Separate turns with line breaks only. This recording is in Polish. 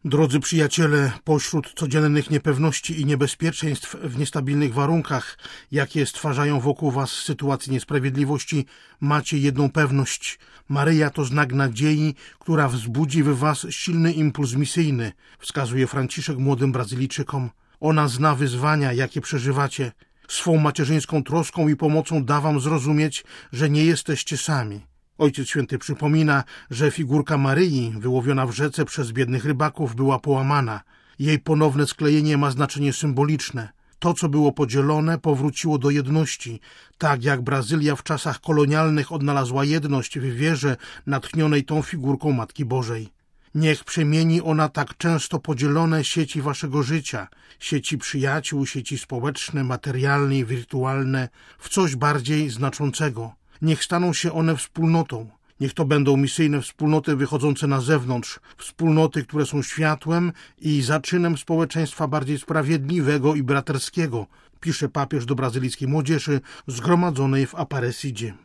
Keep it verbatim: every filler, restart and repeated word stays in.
Drodzy przyjaciele, pośród codziennych niepewności i niebezpieczeństw w niestabilnych warunkach, jakie stwarzają wokół was sytuacje niesprawiedliwości, macie jedną pewność. Maryja to znak nadziei, która wzbudzi w was silny impuls misyjny, wskazuje Franciszek młodym Brazylijczykom. Ona zna wyzwania, jakie przeżywacie. Swą macierzyńską troską i pomocą da wam zrozumieć, że nie jesteście sami. Ojciec Święty przypomina, że figurka Maryi, wyłowiona w rzece przez biednych rybaków, była połamana. Jej ponowne sklejenie ma znaczenie symboliczne. To, co było podzielone, powróciło do jedności, tak jak Brazylia w czasach kolonialnych odnalazła jedność w wierze natchnionej tą figurką Matki Bożej. Niech przemieni ona tak często podzielone sieci waszego życia, sieci przyjaciół, sieci społeczne, materialne i wirtualne, w coś bardziej znaczącego. Niech staną się one wspólnotą. Niech to będą misyjne wspólnoty wychodzące na zewnątrz, wspólnoty, które są światłem i zaczynem społeczeństwa bardziej sprawiedliwego i braterskiego, pisze papież do brazylijskiej młodzieży zgromadzonej w Aparecidzie.